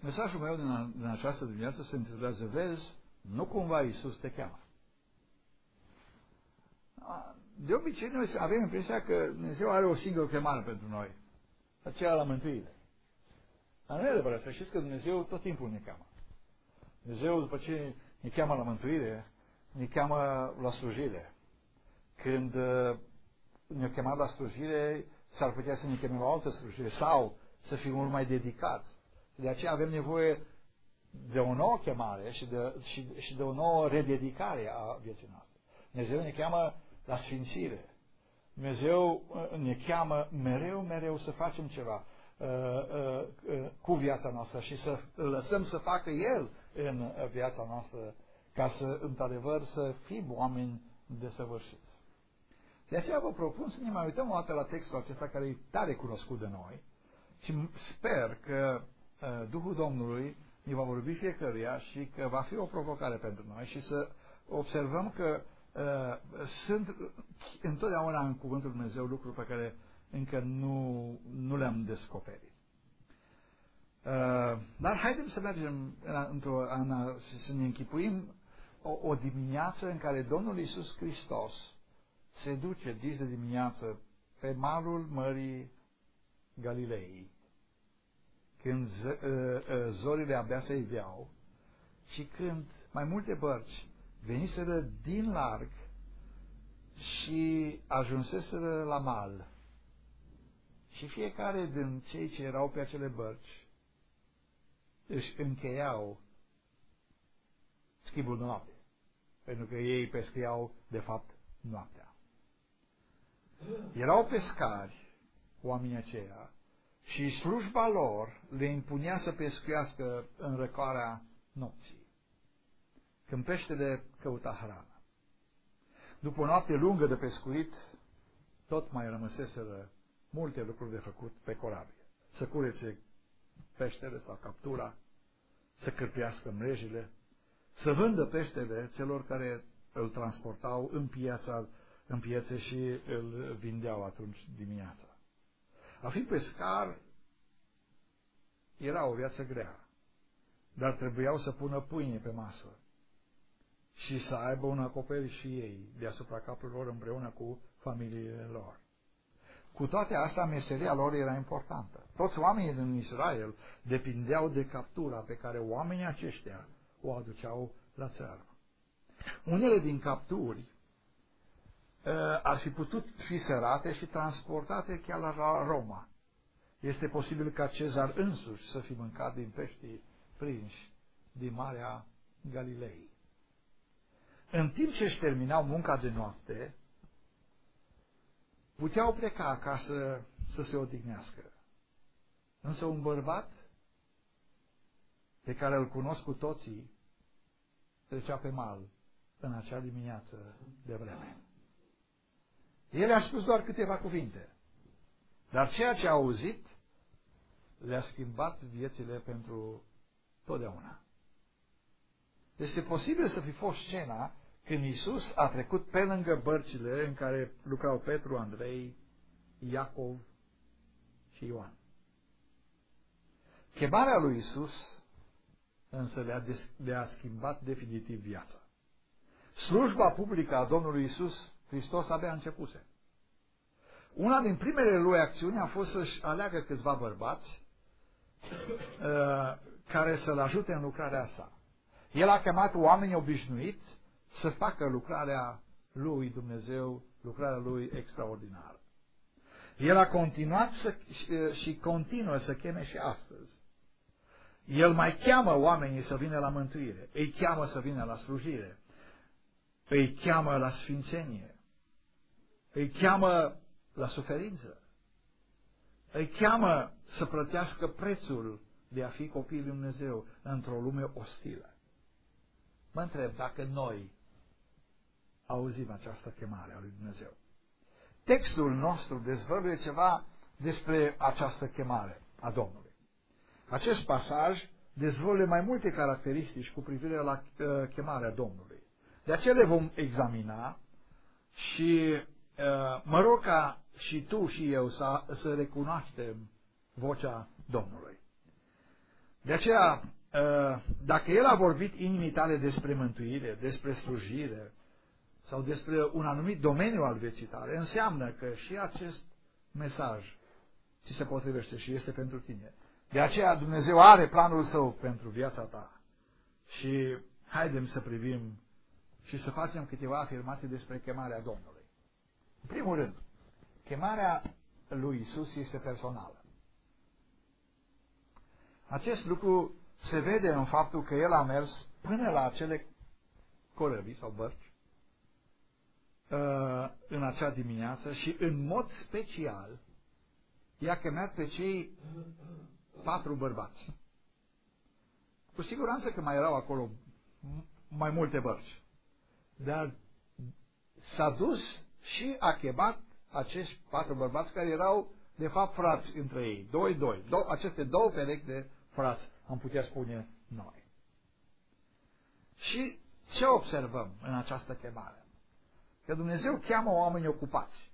Mesajul meu din această dimineață se intitulează: Vezi, nu cumva Iisus te cheamă. De obicei noi avem impresia că Dumnezeu are o singură chemare pentru noi, aceea la mântuire. Dar nu e adevărat, să știți că Dumnezeu tot timpul ne cheamă. Dumnezeu, după ce ne cheamă la mântuire, ne cheamă la slujire. Când ne-a chemat la slujire, s-ar putea să ne cheme la o altă slujire sau să fim mult mai dedicați. De aceea avem nevoie de o nouă chemare și de o nouă rededicare a vieții noastre. Dumnezeu ne cheamă la sfințire. Dumnezeu ne cheamă mereu să facem ceva cu viața noastră și să îl lăsăm să facă El în viața noastră, ca să, într-adevăr, să fim oameni desăvârșiți. De aceea vă propun să ne mai uităm o dată la textul acesta, care e tare cunoscut de noi, și sper că Duhul Domnului ne va vorbi fiecăruia și că va fi o provocare pentru noi și să observăm că sunt întotdeauna în Cuvântul Lui Dumnezeu lucruri pe care încă nu le-am descoperit. Dar haidem să mergem să ne închipuim o dimineață în care Domnul Iisus Hristos se duce dis de dimineață pe malul Mării Galilei, când zorile abia se iveau și când mai multe bărci veniseră din larg și ajunseseră la mal. Și fiecare din cei ce erau pe acele bărci își încheiau schimbul de noapte, pentru că ei pescuiau, de fapt, noaptea. Erau pescari, oamenii aceia, și slujba lor le impunea să pescuiască în răcoarea nopții, când peștele căuta hrană. După o noapte lungă de pescuit, tot mai rămăseseră multe lucruri de făcut pe corabie. Să curețe peștele sau captura, să cârpească mrejile, să vândă peștele celor care îl transportau în piețe și îl vindeau atunci dimineața. A fi pescar era o viață grea, dar trebuiau să pună pâine pe masă și să aibă un acoperiș și ei deasupra capurilor împreună cu familiile lor. Cu toate astea, meseria lor era importantă. Toți oamenii din Israel depindeau de captura pe care oamenii aceștia o aduceau la țară. Unele din capturi ar fi putut fi sărate și transportate chiar la Roma. Este posibil ca Cezar însuși să fi mâncat din peștii prinși din Marea Galilei. În timp ce își terminau munca de noapte, puteau pleca acasă să se odihnească. Însă un bărbat pe care îl cunosc cu toții trecea pe mal în acea dimineață de vreme. El a spus doar câteva cuvinte, dar ceea ce a auzit le-a schimbat viețile pentru totdeauna. Este posibil să fi fost scena când Iisus a trecut pe lângă bărcile în care lucrau Petru, Andrei, Iacov și Ioan. Chemarea lui Iisus însă le-a schimbat definitiv viața. Slujba publică a Domnului Iisus Hristos abia începuse. Una din primele lui acțiuni a fost să-și aleagă câțiva bărbați care să-l ajute în lucrarea sa. El a chemat oameni obișnuiți să facă lucrarea lui Dumnezeu, lucrarea lui extraordinară. El a continuat și continuă să cheme și astăzi. El mai cheamă oamenii să vină la mântuire, îi cheamă să vină la slujire, îi cheamă la sfințenie, îi cheamă la suferință, îi cheamă să plătească prețul de a fi copiii lui Dumnezeu într-o lume ostilă. Mă întreb dacă noi auzim această chemare a lui Dumnezeu. Textul nostru dezvăluie ceva despre această chemare a Domnului. Acest pasaj dezvăluie mai multe caracteristici cu privire la chemarea Domnului. De aceea le vom examina și mă rog ca și tu și eu să recunoaștem vocea Domnului. De aceea, dacă El a vorbit inimii tale despre mântuire, despre slujire sau despre un anumit domeniu al vieții tale, înseamnă că și acest mesaj ți se potrivește și este pentru tine. De aceea Dumnezeu are planul Său pentru viața ta. Și haidem să privim și să facem câteva afirmații despre chemarea Domnului. În primul rând, chemarea lui Isus este personală. Acest lucru se vede în faptul că El a mers până la acele corăbii sau bărci în acea dimineață și în mod special i-a chemat pe cei 4 bărbați. Cu siguranță că mai erau acolo mai multe bărci. Dar s-a dus și a chemat acești 4 bărbați care erau de fapt frați între ei. Aceste 2 perechi de frați, am putea spune noi. Și ce observăm în această chemare? Că Dumnezeu cheamă oameni ocupați.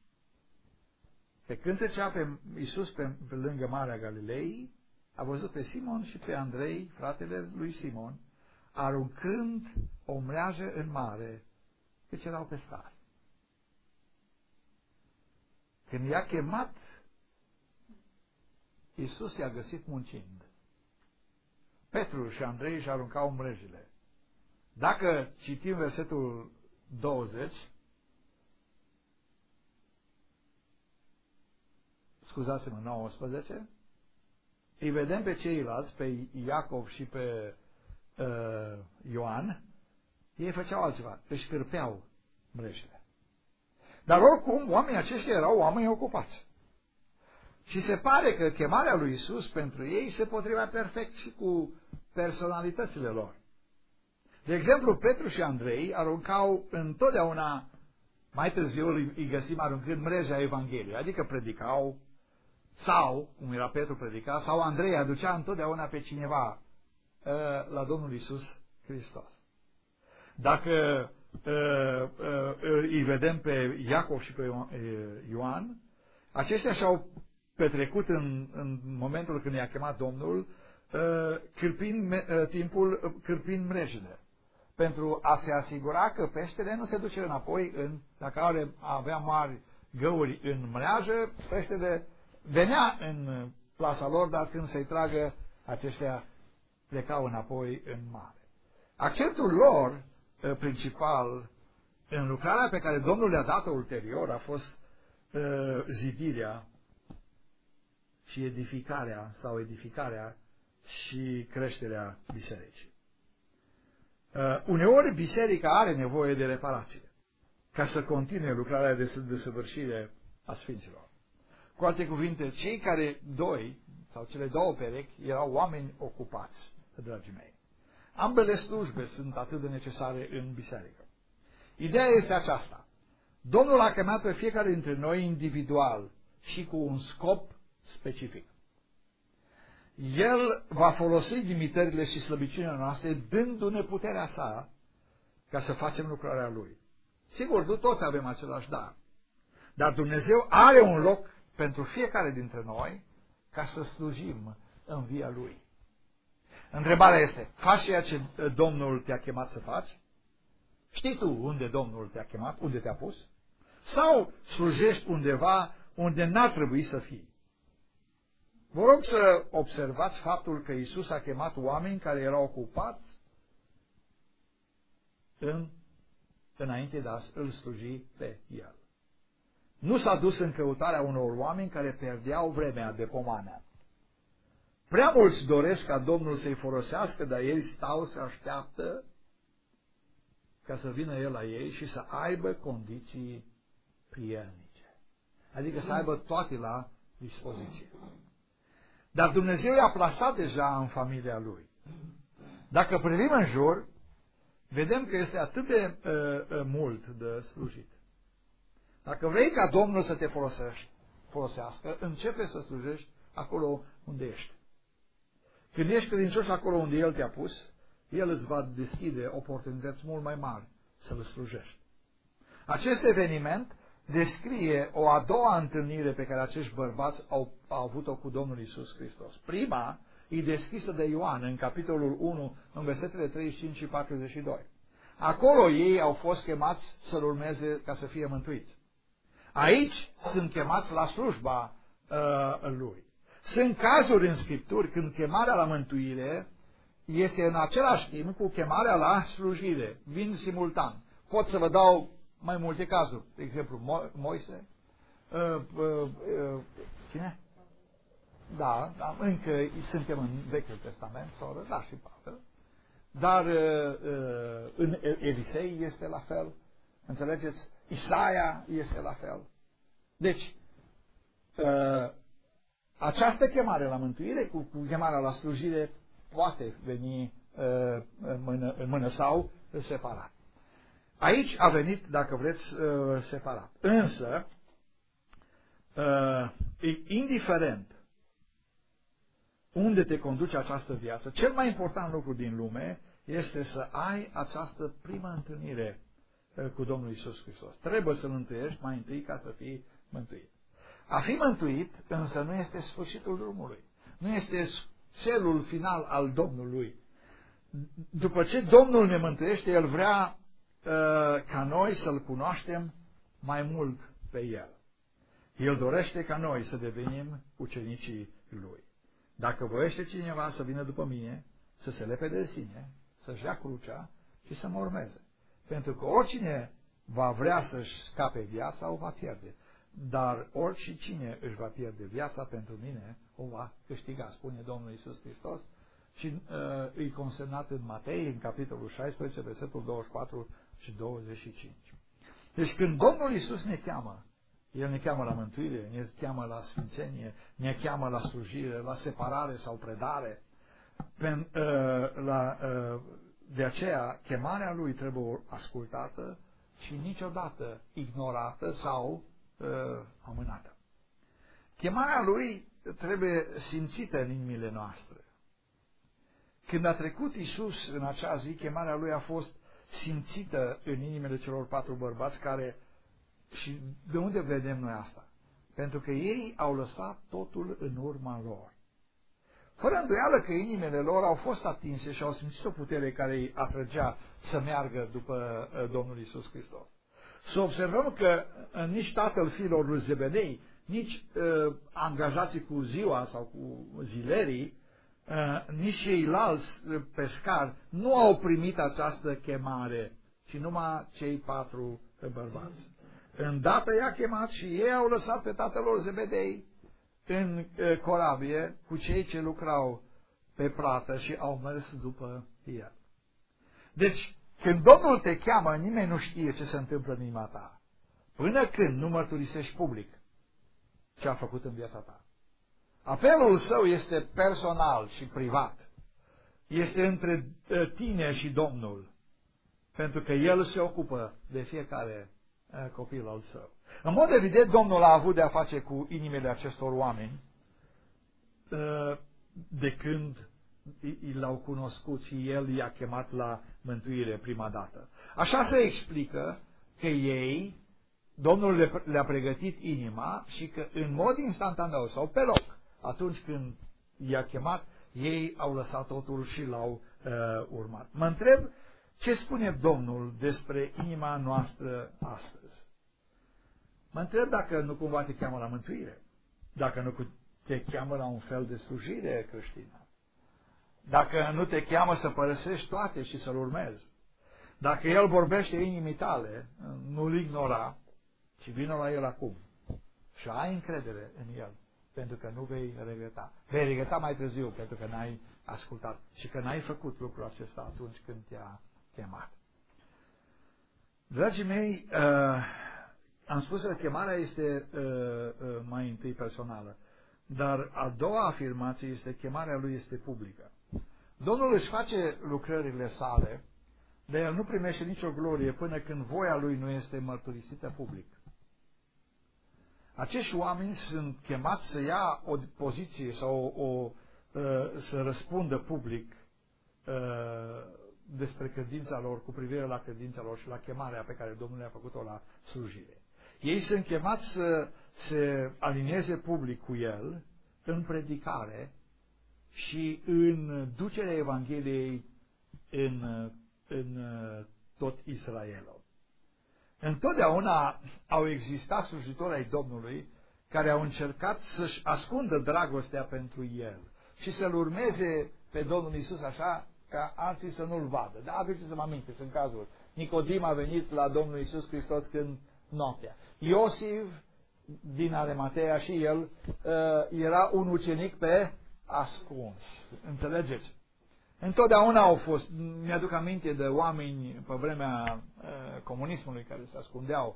Pe când trecea pe Iisus pe lângă Marea Galilei, a văzut pe Simon și pe Andrei, fratele lui Simon, aruncând o mreajă în mare, căci erau pescari. Când i-a chemat, Iisus i-a găsit muncind. Petru și Andrei își aruncau mrejile. Dacă citim versetul 20, scuzați-mă, 19, îi vedem pe ceilalți, pe Iacov și pe Ioan, ei făceau altceva, își cârpeau mrejile. Dar oricum, oamenii aceștia erau oameni ocupați. Și se pare că chemarea lui Isus pentru ei se potrivea perfect și cu personalitățile lor. De exemplu, Petru și Andrei aruncau întotdeauna, mai târziu îi găsim aruncând mreja Evangheliei, adică predicau, sau, cum era Petru predica, sau Andrei aducea întotdeauna pe cineva la Domnul Iisus Hristos. Dacă îi vedem pe Iacov și pe Ioan, aceștia și-au petrecut în momentul când i-a chemat Domnul cârpind mrejile, pentru a se asigura că peștele nu se duce înapoi dacă avea mari găuri în mreajă, peștele venea în plasa lor, dar când se-i tragă, aceștia plecau înapoi în mare. Accentul lor principal în lucrarea pe care Domnul le-a dat-o ulterior a fost zidirea și edificarea și creșterea bisericii. Uneori biserica are nevoie de reparație ca să continue lucrarea de desăvârșire a sfinților. Cu alte cuvinte, cele două perechi erau oameni ocupați, dragii mei. Ambele slujbe sunt atât de necesare în biserică. Ideea este aceasta. Domnul a chemat pe fiecare dintre noi individual și cu un scop specific. El va folosi limitările și slăbiciunile noastre, dându-ne puterea sa ca să facem lucrarea Lui. Sigur, nu toți avem același dar. Dar Dumnezeu are un loc pentru fiecare dintre noi ca să slujim în via Lui. Întrebarea este, faci ceea ce Domnul te-a chemat să faci? Știi tu unde Domnul te-a chemat, unde te-a pus? Sau slujești undeva unde n-ar trebui să fii? Vă rog să observați faptul că Iisus a chemat oameni care erau ocupați înainte de a îl sluji pe El. Nu s-a dus în căutarea unor oameni care pierdeau vremea de pomană. Prea mulți doresc ca Domnul să-i folosească, dar ei stau să așteaptă ca să vină El la ei și să aibă condiții prielnice. Adică să aibă toate la dispoziție. Dar Dumnezeu i-a plasat deja în familia Lui. Dacă privim în jur, vedem că este atât de mult de slujit. Dacă vrei ca Domnul să te folosească, începe să slujești acolo unde ești. Când ești credincios acolo unde El te-a pus, El îți va deschide oportunități mult mai mari să-L slujești. Acest eveniment descrie o a doua întâlnire pe care acești bărbați au avut-o cu Domnul Iisus Hristos. Prima e descrisă de Ioan în capitolul 1, în versetele 35 și 42. Acolo ei au fost chemați să-L urmeze ca să fie mântuiți. Aici sunt chemați la slujba Lui. Sunt cazuri în Scripturi când chemarea la mântuire este în același timp cu chemarea la slujire. Vin simultan. Pot să vă dau mai multe cazuri. De exemplu, Moise. Cine? Da, încă suntem în Vechiul Testament, soră, da, și Pavel. Dar în Elisei este la fel. Înțelegeți? Isaia este la fel. Deci, această chemare la mântuire cu chemarea la slujire poate veni în mână sau separat. Aici a venit, dacă vreți, separat. Însă, indiferent unde te conduce această viață, cel mai important lucru din lume este să ai această primă întâlnire cu Domnul Iisus Hristos. Trebuie să-L întâlnești mai întâi ca să fii mântuit. A fi mântuit însă nu este sfârșitul drumului. Nu este celul final al Domnului. După ce Domnul ne mântuiește, El vrea ca noi să-L cunoaștem mai mult pe El. El dorește ca noi să devenim ucenicii Lui. Dacă voiește cineva să vină după mine, să se lepede de sine, să-și ia crucea și să mă urmeze. Pentru că oricine va vrea să-și scape viața, o va pierde. Dar oricine își va pierde viața pentru mine, o va câștiga, spune Domnul Iisus Hristos. Și îi consemnat în Matei, în capitolul 16, versetul 24 și 25. Deci când Domnul Iisus ne cheamă, El ne cheamă la mântuire, ne cheamă la sfințenie, ne cheamă la slujire, la separare sau predare. De aceea, chemarea Lui trebuie ascultată și niciodată ignorată sau amânată. Chemarea Lui trebuie simțită în inimile noastre. Când a trecut Iisus în acea zi, chemarea Lui a fost simțită în inimile celor 4 bărbați care, și de unde vedem noi asta? Pentru că ei au lăsat totul în urma lor. Fără îndoială că inimile lor au fost atinse și au simțit o putere care îi atrăgea să meargă după Domnul Iisus Hristos. Să observăm că nici tatăl fiilor lui Zebedei, nici angajații cu ziua sau cu zilerii, nici ceilalți pescari nu au primit această chemare, ci numai cei 4 bărbați. Îndată i-a chemat și ei au lăsat pe tatăl lor Zebedei în corabie cu cei ce lucrau pe plată și au mers după el. Deci, când Domnul te cheamă, nimeni nu știe ce se întâmplă în inima ta, până când nu mărturisești public ce a făcut în viața ta. Apelul său este personal și privat. Este între tine și Domnul, pentru că El se ocupă de fiecare copil al său. În mod evident, Domnul a avut de a face cu inimile acestor oameni de când l-au cunoscut și El i-a chemat la mântuire prima dată. Așa se explică că ei, Domnul le-a pregătit inima și că în mod instantaneu sau pe loc, atunci când i-a chemat, ei au lăsat totul și l-au urmat. Mă întreb ce spune Domnul despre inima noastră astăzi. Mă întreb dacă nu cumva te cheamă la mântuire, dacă nu te cheamă la un fel de slujire creștină, dacă nu te cheamă să părăsești toate și să-L urmezi, dacă El vorbește inimii tale, nu-L ignora, ci vină la El acum și ai încredere în El, pentru că nu vei regreta. Vei regreta mai târziu, pentru că n-ai ascultat și că n-ai făcut lucrul acesta atunci când te-a chemat. Dragii mei, am spus că chemarea este mai întâi personală, dar a doua afirmație este chemarea Lui este publică. Domnul își face lucrările sale, dar El nu primește nicio glorie până când voia Lui nu este mărturisită public. Acești oameni sunt chemați să ia o poziție sau să răspundă public despre credința lor, cu privire la credința lor și la chemarea pe care Domnul le-a făcut-o la slujire. Ei sunt chemați să se alinieze public cu El în predicare și în ducerea Evangheliei în tot Israelul. Întotdeauna au existat slujitori ai Domnului care au încercat să-și ascundă dragostea pentru El și să-L urmeze pe Domnul Iisus așa ca alții să nu-L vadă. Dar aduceți-vă aminte, sunt cazuri. Nicodim a venit la Domnul Iisus Hristos când noaptea. Iosif din Arimatea și el era un ucenic pe ascuns. Înțelegeți? Întotdeauna au fost, mi-aduc aminte de oameni pe vremea comunismului care se ascundeau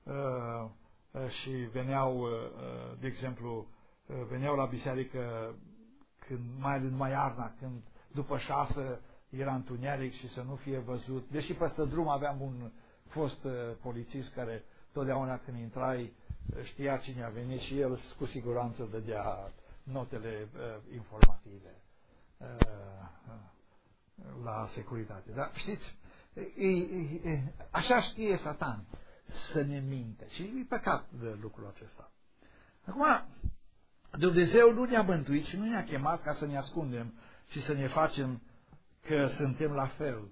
și veneau, de exemplu, veneau la biserică când, mai ales numai iarna, când după 6 era întuneric și să nu fie văzut. Deși peste drum aveam un fost polițist care totdeauna când intrai știa cine a venit și el cu siguranță dădea notele informative la securitate. Dar știți, așa știe Satan să ne minte și e păcat de lucrul acesta. Acum, Dumnezeu nu ne-a mântuit și nu ne-a chemat ca să ne ascundem și să ne facem că suntem la fel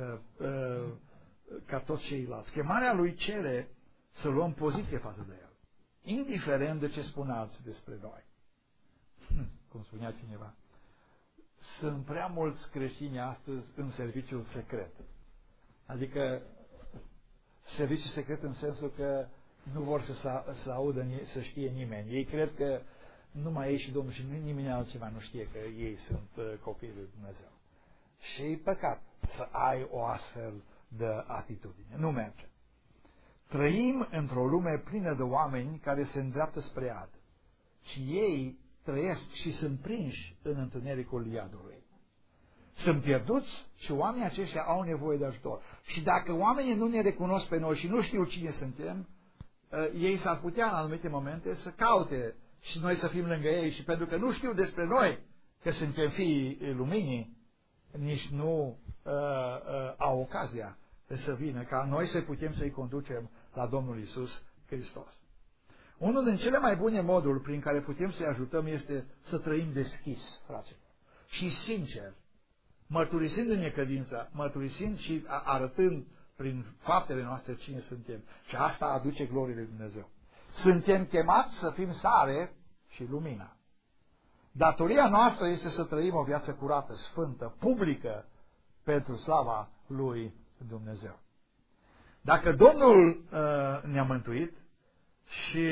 ca toți ceilalți. Chemarea Lui cere să luăm poziție față de El, indiferent de ce spun alții despre noi. Cum spunea cineva, sunt prea mulți creștini astăzi în serviciul secret. Adică serviciul secret în sensul că nu vor să audă, să știe nimeni. Ei cred că numai ei și Domnul și nimeni altceva nu știe că ei sunt copiii lui Dumnezeu. Și e păcat să ai o astfel de atitudine. Nu merge. Trăim într-o lume plină de oameni care se îndreaptă spre iad. Și ei trăiesc și sunt prinși în întunericul iadului. Sunt pierduți și oamenii aceștia au nevoie de ajutor. Și dacă oamenii nu ne recunosc pe noi și nu știu cine suntem, ei s-ar putea în anumite momente să caute și noi să fim lângă ei. Și pentru că nu știu despre noi că suntem fiii luminii, nici nu au ocazia să vină ca noi să putem să-i conducem la Domnul Iisus Hristos. Unul din cele mai bune moduri prin care putem să-i ajutăm este să trăim deschis, fraților, și sincer, mărturisindu-ne credința, mărturisind și arătând prin faptele noastre cine suntem. Și asta aduce glorie lui Dumnezeu. Suntem chemați să fim sare și lumina. Datoria noastră este să trăim o viață curată, sfântă, publică, pentru slava lui Dumnezeu. Dacă Domnul ne-a mântuit și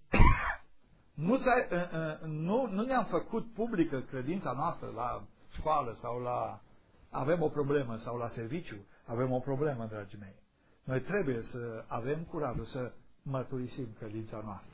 nu ne-am făcut publică credința noastră la școală sau avem o problemă sau la serviciu, avem o problemă, dragii mei. Noi trebuie să avem curajul să mărturisim credința noastră.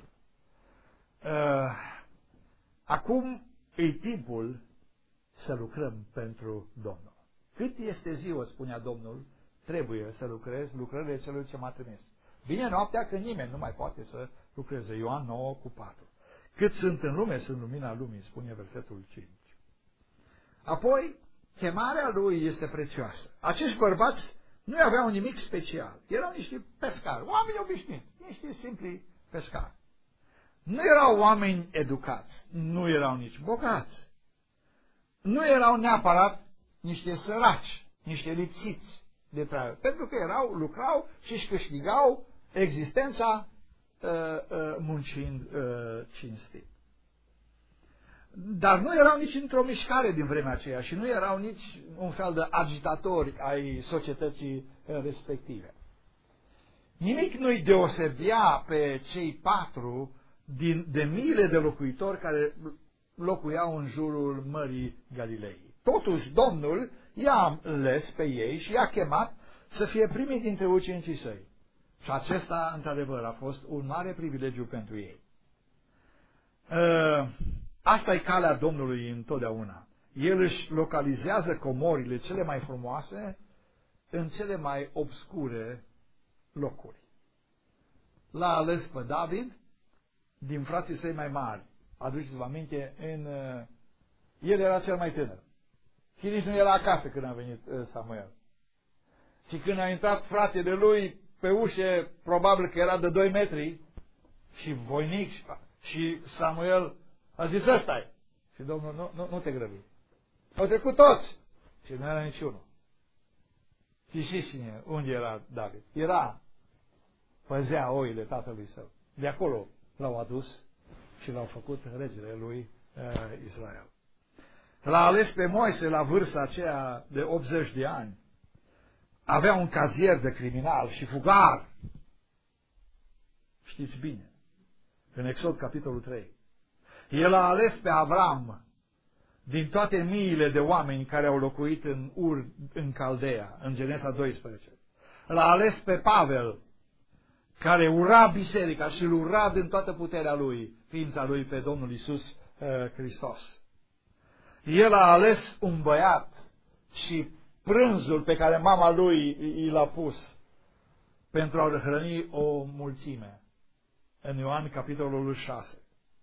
Acum e timpul să lucrăm pentru Domnul. Cât este ziua, spunea Domnul, trebuie să lucrez lucrările celui ce m-a trimis. Vine noaptea când nimeni nu mai poate să lucreze. Ioan 9:4. Cât sunt în lume, sunt lumina lumii, spune versetul 5. Apoi, chemarea lui este prețioasă. Acești bărbați nu aveau nimic special. Erau niște pescari, oameni obișnuiți, niște simpli pescari. Nu erau oameni educați, nu erau nici bogați. Nu erau neapărat niște săraci, niște lipsiți de trai, pentru că lucrau și își câștigau existența muncind cinstit. Dar nu erau nici într-o mișcare din vremea aceea și nu erau nici un fel de agitatori ai societății respective. Nimic nu-i deosebea pe cei 4 de miile de locuitori care locuiau în jurul Mării Galilei. Totuși, Domnul i-a ales pe ei și i-a chemat să fie primii dintre ucenicii săi. Și acesta, într-adevăr, a fost un mare privilegiu pentru ei. Asta e calea Domnului întotdeauna. El își localizează comorile cele mai frumoase în cele mai obscure locuri. L-a ales pe David din frații săi mai mari. Aduceți-vă aminte, el era cel mai tânăr. Și nici nu era acasă când a venit Samuel. Și când a intrat fratele lui pe ușă, probabil că era de 2 metri și voinic, și Samuel a zis, ăsta-i. Și Domnul, nu te grăbi. Au trecut toți. Și nu era niciunul. Și cine? Unde era David? Era. Păzea oile tatălui său. De acolo l-au adus și l-au făcut regele lui Israel. L-a ales pe Moise la vârsta aceea de 80 de ani. Avea un cazier de criminal și fugar. Știți bine. În Exod, capitolul 3. El a ales pe Avram din toate miile de oameni care au locuit în Ur, în Caldea, în Genesa 12. L-a ales pe Pavel, care ura biserica și îl ura din toată puterea lui, ființa lui, pe Domnul Iisus Hristos. El a ales un băiat și prânzul pe care mama lui i l-a pus pentru a hrăni o mulțime. În Ioan, capitolul 6.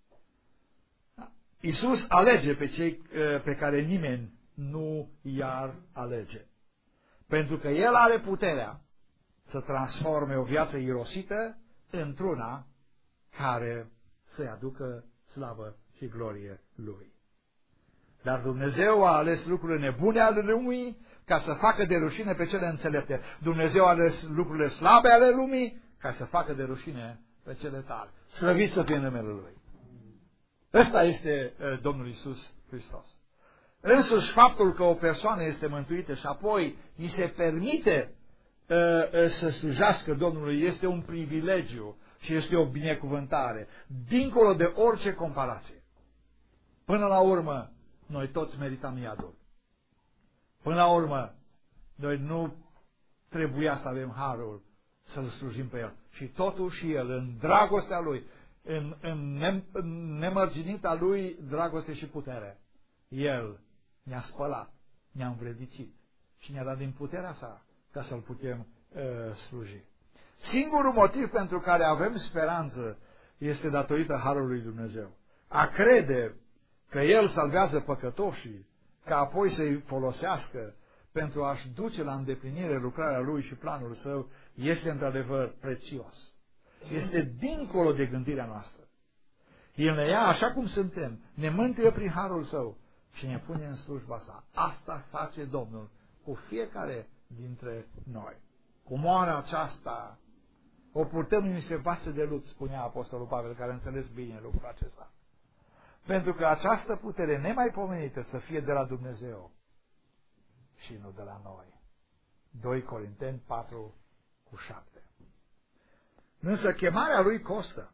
Iisus alege pe cei pe care nimeni nu i-ar alege. Pentru că El are puterea să transforme o viață irosită într-una care să-i aducă slavă și glorie Lui. Dar Dumnezeu a ales lucrurile nebune ale lumii ca să facă de rușine pe cele înțelepte. Dumnezeu a ales lucrurile slabe ale lumii ca să facă de rușine pe cele tari. Slăvit să fie numele Lui. Ăsta este Domnul Iisus Hristos. Însuși faptul că o persoană este mântuită și apoi îi se permite să slujească Domnului este un privilegiu și este o binecuvântare, dincolo de orice comparație. Până la urmă, noi toți merităm iadul. Până la urmă, noi nu trebuia să avem harul să-L slujim pe El. Și totuși El, în dragostea Lui, în nemărginita Lui dragoste și putere, El ne-a spălat, ne-a învrednicit și ne-a dat din puterea Sa ca să-L putem sluji. Singurul motiv pentru care avem speranță este datorită harului Dumnezeu. A crede că El salvează păcătoșii, ca apoi să-i folosească pentru a-și duce la îndeplinire lucrarea Lui și planul Său, este într-adevăr prețios. Este dincolo de gândirea noastră. El ne ia așa cum suntem, ne mântuie prin harul Său și ne pune în slujba Sa. Asta face Domnul cu fiecare dintre noi. Cu moara aceasta o purtăm în niște vase de lut, spunea Apostolul Pavel, care a înțeles bine lucrul acesta. Pentru că această putere nemaipomenită să fie de la Dumnezeu și nu de la noi. 2 Corinteni 4:7. Însă chemarea Lui costă.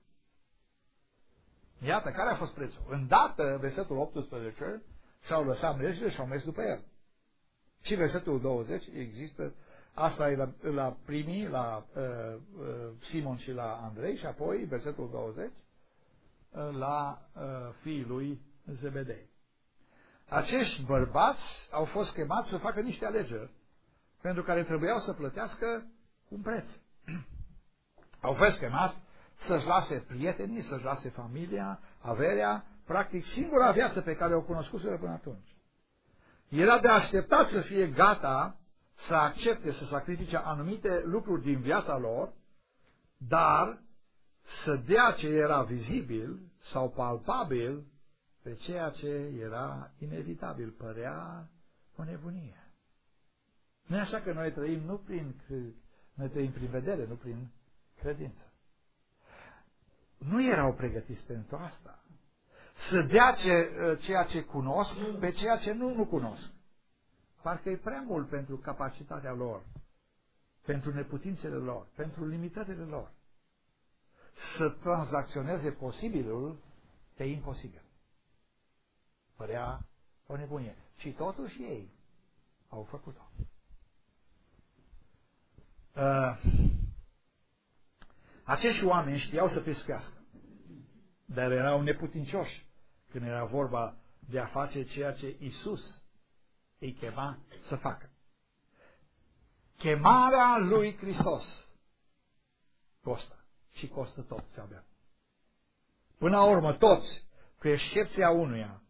Iată, care a fost prețul? Îndată, versetul 18, și-au lăsat mrejile și au mers după El. Și versetul 20 există, asta e la primii, la Simon și la Andrei, și apoi versetul 20 la fiii lui Zebedei. Acești bărbați au fost chemați să facă niște alegeri pentru care trebuiau să plătească un preț. Au fost chemați să-și lase prietenii, să-și lase familia, averea, practic singura viață pe care o cunoscuseră până atunci. Era de așteptat să fie gata să accepte, să sacrifice anumite lucruri din viața lor, dar să dea ce era vizibil sau palpabil pe ceea ce era inevitabil, părea o nebunie. Nu e așa că noi trăim noi trăim prin vedere, nu prin credință. Nu erau pregătiți pentru asta. Să dea ceea ce cunosc pe ceea ce nu cunosc. Parcă e prea mult pentru capacitatea lor, pentru neputințele lor, pentru limitările lor. Să tranzacționeze posibilul pe imposibil. Părea o nebunie. Și totuși ei au făcut-o. Acești oameni știau să pescuiască, dar erau neputincioși când era vorba de a face ceea ce Iisus îi chema să facă. Chemarea lui Hristos costă și costă tot ce avem. Până la urmă, toți, cu excepția unuia,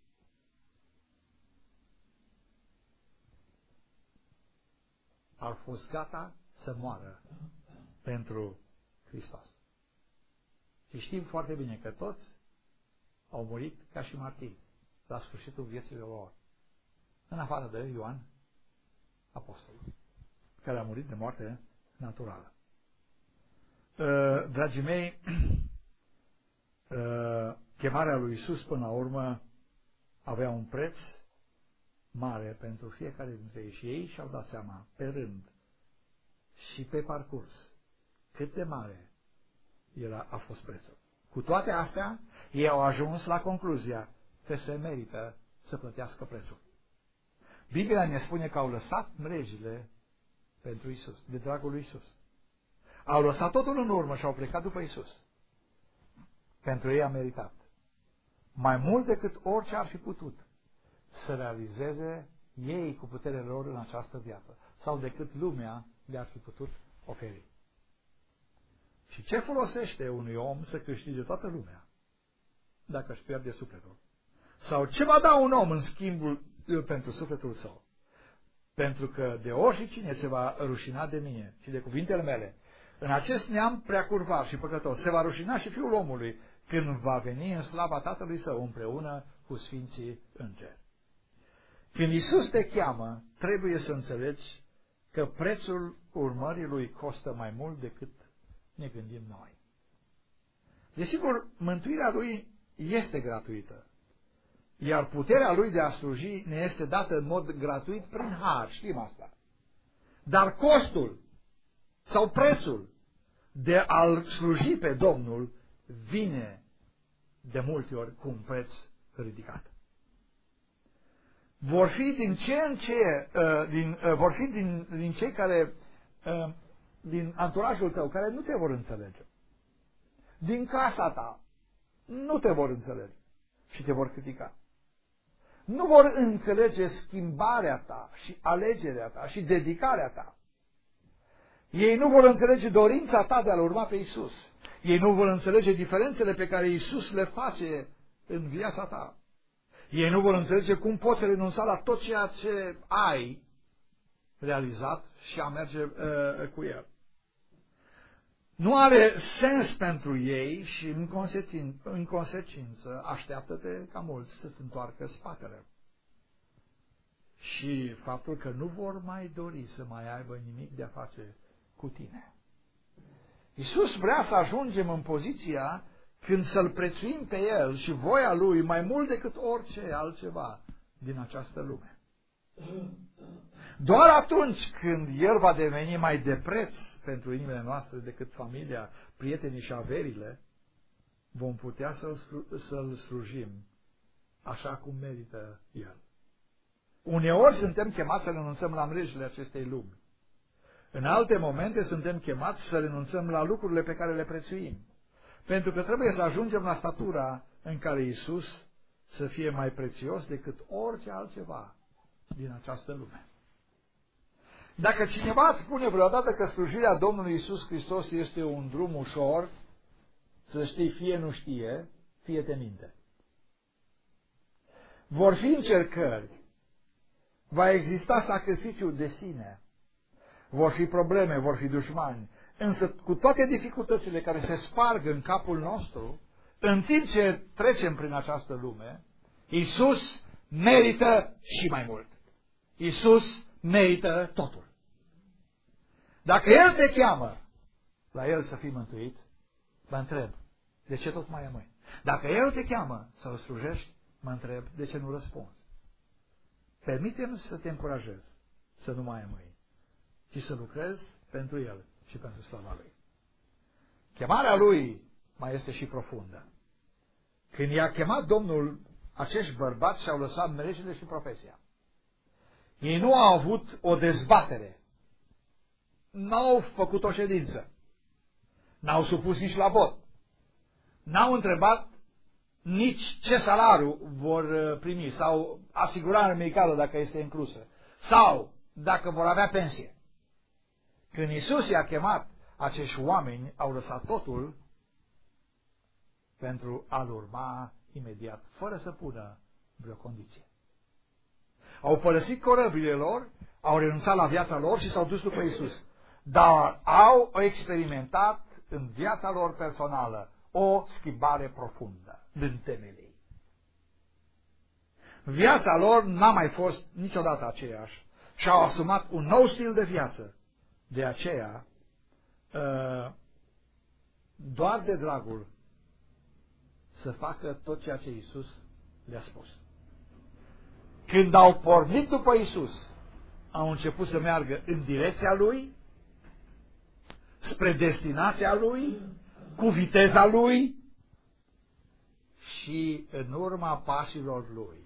au fost gata să moară pentru Hristos. Și știm foarte bine că toți au murit ca și martiri la sfârșitul vieții lor. în afară de Ioan, apostolul, care a murit de moarte naturală. Dragii mei, chemarea lui Iisus până la urmă avea un preț mare pentru fiecare dintre ei și ei și-au dat seama pe rând și pe parcurs cât de mare a fost prețul. Cu toate astea, ei au ajuns la concluzia că se merită să plătească prețul. Biblia ne spune că au lăsat mrejile pentru Iisus, de dragul lui Iisus. Au lăsat totul în urmă și au plecat după Iisus. Pentru ei a meritat. Mai mult decât orice ar fi putut să realizeze ei cu puterea lor în această viață, sau decât lumea le-ar fi putut oferi. Și ce folosește unui om să câștige toată lumea dacă își pierde sufletul? Sau ce va da un om în schimbul pentru sufletul său? Pentru că de oricine se va rușina de mine și de cuvintele mele, în acest neam prea curvar și păcătos, se va rușina și Fiul omului când va veni în slava Tatălui Său împreună cu Sfinții Îngeri. Când Iisus te cheamă, trebuie să înțelegi că prețul urmării Lui costă mai mult decât ne gândim noi. Desigur, mântuirea Lui este gratuită, iar puterea Lui de a sluji ne este dată în mod gratuit prin har, știm asta. Dar costul sau prețul de a-L sluji pe Domnul vine de multe ori cu un preț ridicat. Vor fi din ce în ce, vor fi din cei care, din anturajul tău, care nu te vor înțelege. Din casa ta, nu te vor înțelege și te vor critica. Nu vor înțelege schimbarea ta și alegerea ta și dedicarea ta. Ei nu vor înțelege dorința ta de a-L urma pe Iisus. Ei nu vor înțelege diferențele pe care Iisus le face în viața ta. Ei nu vor înțelege cum poți să renunța la tot ceea ce ai realizat și a merge cu El. Nu are sens pentru ei și în consecință așteaptă-te ca mulți să se întoarcă spatele. Și faptul că nu vor mai dori să mai aibă nimic de a face cu tine. Iisus vrea să ajungem în poziția când să-L prețuim pe El și voia Lui mai mult decât orice altceva din această lume. Doar atunci când El va deveni mai de preț pentru inimile noastre decât familia, prietenii și averile, vom putea să-L slujim așa cum merită El. Uneori suntem chemați să renunțăm la mrejile acestei lumi. În alte momente suntem chemați să renunțăm la lucrurile pe care le prețuim. Pentru că trebuie să ajungem la statura în care Iisus să fie mai prețios decât orice altceva din această lume. Dacă cineva îți spune vreodată că slujirea Domnului Iisus Hristos este un drum ușor, să știi, fie nu știe, fie te minte. Vor fi încercări, va exista sacrificiu de sine, vor fi probleme, vor fi dușmani, însă cu toate dificultățile care se sparg în capul nostru, în timp ce trecem prin această lume, Iisus merită și mai mult. Iisus merită totul. Dacă El te cheamă la El să fii mântuit, mă întreb, de ce tot mai amâni? Dacă El te cheamă să-L slujești, mă întreb, de ce nu răspunzi? Permite-mi să te încurajez să nu mai amâni, ci să lucrezi pentru El și pentru slava Lui. Chemarea Lui mai este și profundă. Când i-a chemat Domnul, acești bărbați și-au lăsat mrejile și profesia. Ei nu au avut o dezbatere. N-au făcut o ședință. N-au supus nici la vot. N-au întrebat nici ce salariu vor primi sau asigurare medicală dacă este inclusă. Sau dacă vor avea pensie. Când Iisus i-a chemat, acești oameni au lăsat totul pentru a-L urma imediat, fără să pună vreo condiție. Au părăsit corăbile lor, au renunțat la viața lor și s-au dus după Iisus. Dar au experimentat în viața lor personală o schimbare profundă din temelii. Viața lor n-a mai fost niciodată aceeași și au asumat un nou stil de viață. De aceea, doar de dragul să facă tot ceea ce Iisus le-a spus. Când au pornit după Iisus, au început să meargă în direcția Lui, spre destinația Lui, cu viteza Lui și în urma pașilor Lui.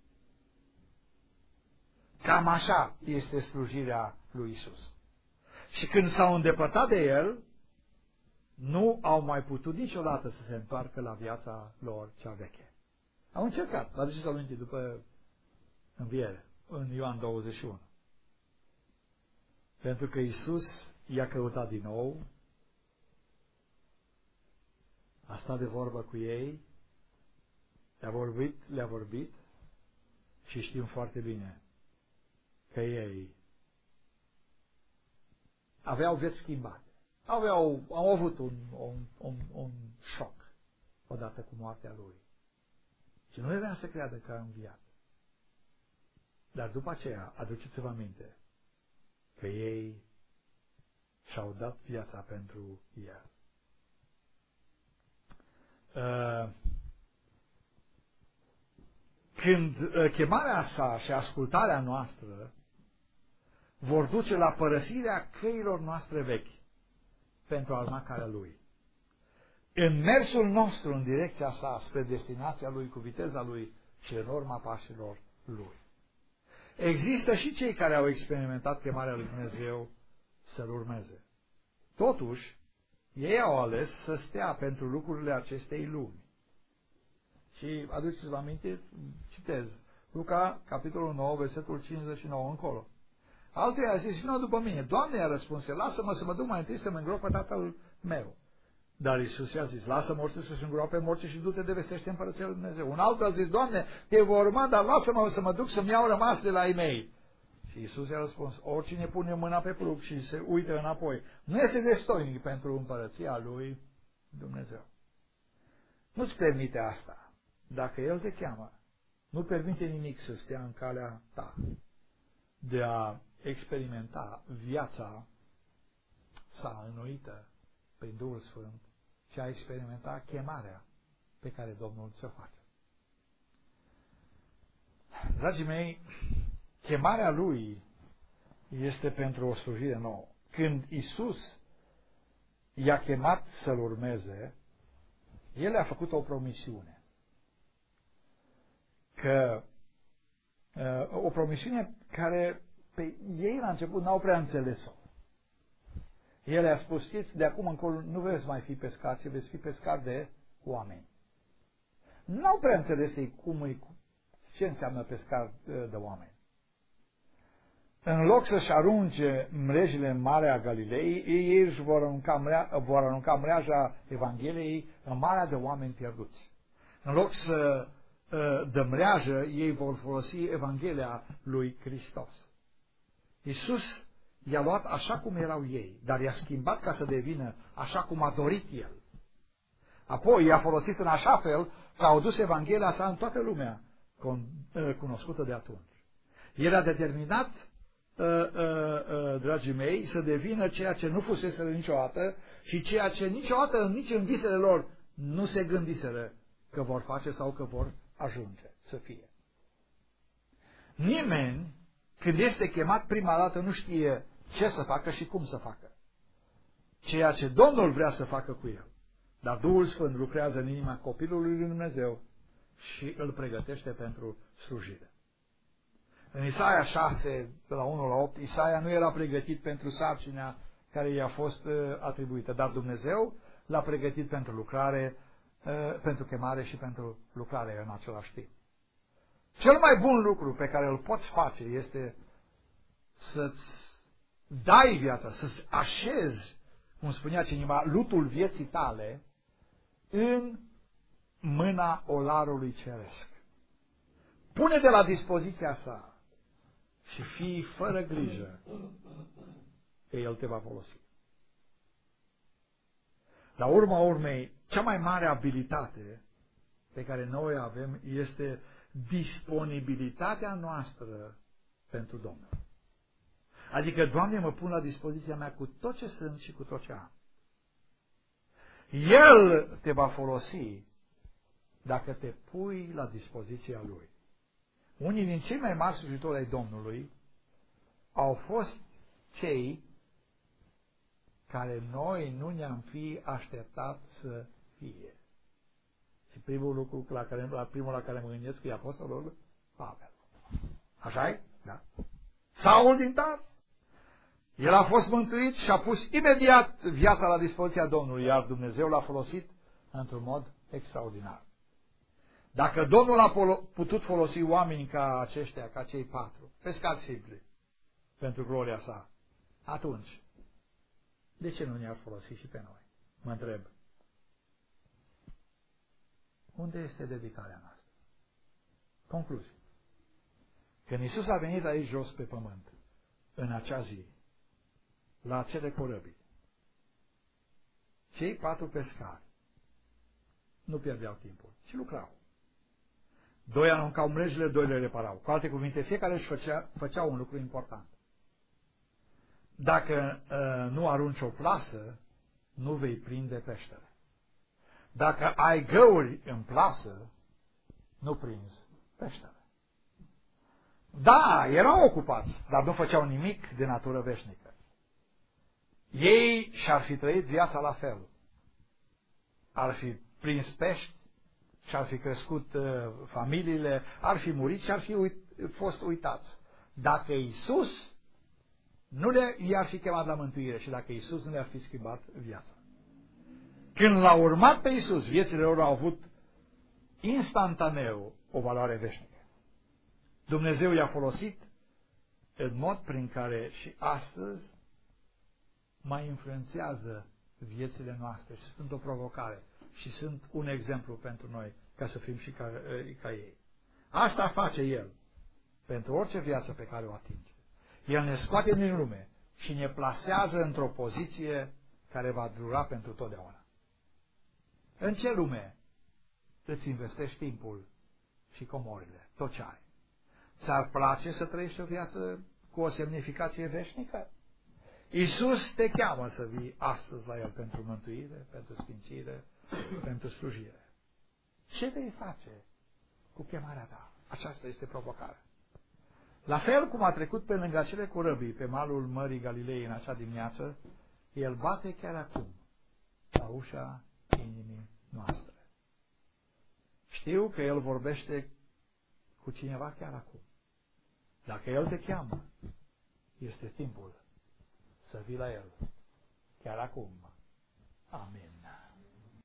Cam așa este slujirea lui Iisus. Și când s-au îndepărtat de El, nu au mai putut niciodată să se întoarcă la viața lor cea veche. Au încercat, vă aduceți aminte după înviere, în Ioan 21. Pentru că Iisus i-a căutat din nou, a stat de vorbă cu ei, le-a vorbit și știm foarte bine că ei aveau vieți schimbate. Au avut un șoc odată cu moartea lui. Și nu era să creadă că a înviat. Dar după aceea, aduceți-vă aminte că ei și-au dat viața pentru el. Când chemarea sa și ascultarea noastră vor duce la părăsirea căilor noastre vechi pentru a urma calea Lui. În mersul nostru în direcția sa, spre destinația Lui, cu viteza Lui și în urma pașilor Lui. Există și cei care au experimentat chemarea lui Dumnezeu să-L urmeze. Totuși, ei au ales să stea pentru lucrurile acestei lumi. Și aduceți-vă aminte, citez, Luca, capitolul 9, versetul 59 încolo. Altuia a zis, vină după mine. Doamne, i-a răspuns, lasă-mă să mă duc mai întâi să-mi îngrop pe tatăl meu. Dar Iisus i-a zis, lasă morții să-și îngroape morții și du-te de vestește împărăția lui Dumnezeu. Un altul a zis, Doamne, te voi urma, dar lasă-mă să mă duc să-mi iau rămas de la ei mei. Și Iisus i-a răspuns, oricine pune mâna pe plug și se uită înapoi, nu este destoinic pentru împărăția lui Dumnezeu. Nu-ți permite asta. Dacă El te cheamă, nu permite nimic să stea în calea ta de a experimenta viața sa înnoită prin Duhul Sfânt și a experimenta chemarea pe care Domnul ți-o face. Dragii mei, chemarea Lui este pentru o slujire nouă. Când Iisus i-a chemat să-L urmeze, El a făcut o promisiune. O promisiune care pe ei la început n-au prea înțeles-o. El a spus, știți, de acum încolo nu veți mai fi pescari, ci veți fi pescari de oameni. N-au prea înțeles ei ce înseamnă pescar de oameni. În loc să-și arunce mrejile în Marea Galilei, ei își vor arunca mreaja Evangheliei în Marea de oameni pierduți. În loc să dămreajă, ei vor folosi Evanghelia lui Hristos. Iisus i-a luat așa cum erau ei, dar i-a schimbat ca să devină așa cum a dorit El. Apoi i-a folosit în așa fel că au dus Evanghelia sa în toată lumea cunoscută de atunci. El a determinat, dragii mei, să devină ceea ce nu fuseseră niciodată și ceea ce niciodată, nici în visele lor, nu se gândiseră că vor face sau că vor ajunge să fie. Nimeni, când este chemat prima dată, nu știe ce să facă și cum să facă. Ceea ce Domnul vrea să facă cu el. Dar Duhul Sfânt lucrează în inima copilului lui Dumnezeu și îl pregătește pentru slujire. În Isaia 6, de la 1 la 8, Isaia nu era pregătit pentru sarcina care i-a fost atribuită, dar Dumnezeu l-a pregătit pentru lucrare, pentru chemare și pentru lucrare în același timp. Cel mai bun lucru pe care îl poți face este să-ți dai viața, să-ți așezi, cum spunea cineva, lutul vieții tale în mâna Olarului Ceresc. Pune-te la dispoziția sa și fii fără grijă că El te va folosi. La urma urmei, cea mai mare abilitate pe care noi o avem este disponibilitatea noastră pentru Domnul. Adică, Doamne, mă pun la dispoziția mea cu tot ce sunt și cu tot ce am. El te va folosi dacă te pui la dispoziția Lui. Unii din cei mai mari slujitori ai Domnului au fost cei care noi nu ne-am fi așteptat să fie. Și primul lucru la care mă gândesc e apostolul Pavel. Așa-i? Da. Saul din Tars. El a fost mântuit și a pus imediat viața la dispoziția Domnului, iar Dumnezeu l-a folosit într-un mod extraordinar. Dacă Domnul a putut folosi oameni ca aceștia, ca cei 4, pescari simpli, pentru gloria sa, atunci, de ce nu ne-ar folosi și pe noi? Mă întreb. Unde este dedicarea noastră? Concluzie. Când Iisus a venit aici jos pe pământ, în acea zi, la acele corăbii, cei 4 pescari nu pierdeau timpul, ci lucrau. 2 aruncau mrejele, 2 le reparau. Cu alte cuvinte, fiecare își făcea un lucru important. Dacă nu arunci o plasă, nu vei prinde peștele. Dacă ai găuri în plasă, nu prinzi peștele. Da, erau ocupați, dar nu făceau nimic de natură veșnică. Ei și-ar fi trăit viața la fel. Ar fi prins pești, și-ar fi crescut familiile, ar fi murit și ar fi fost uitați. Dacă Iisus nu i-ar fi chemat la mântuire și dacă Iisus nu le-ar fi schimbat viața. Când l-au urmat pe Iisus, viețile lor au avut instantaneu o valoare veșnică. Dumnezeu i-a folosit în mod prin care și astăzi mai influențează viețile noastre și sunt o provocare și sunt un exemplu pentru noi ca să fim și ca ei. Asta face El pentru orice viață pe care o atinge. El ne scoate din lume și ne plasează într-o poziție care va dura pentru totdeauna. În ce lume îți investești timpul și comorile, tot ce ai? Ți-ar place să trăiești o viață cu o semnificație veșnică? Iisus te cheamă să vii astăzi la El pentru mântuire, pentru sfințire, pentru slujire. Ce vei face cu chemarea ta? Aceasta este provocarea. La fel cum a trecut pe lângă acele corăbii pe malul Mării Galilei în acea dimineață, El bate chiar acum la ușa inimii noastre. Știu că El vorbește cu cineva chiar acum. Dacă El te cheamă, este timpul să vii la El chiar acum. Amin.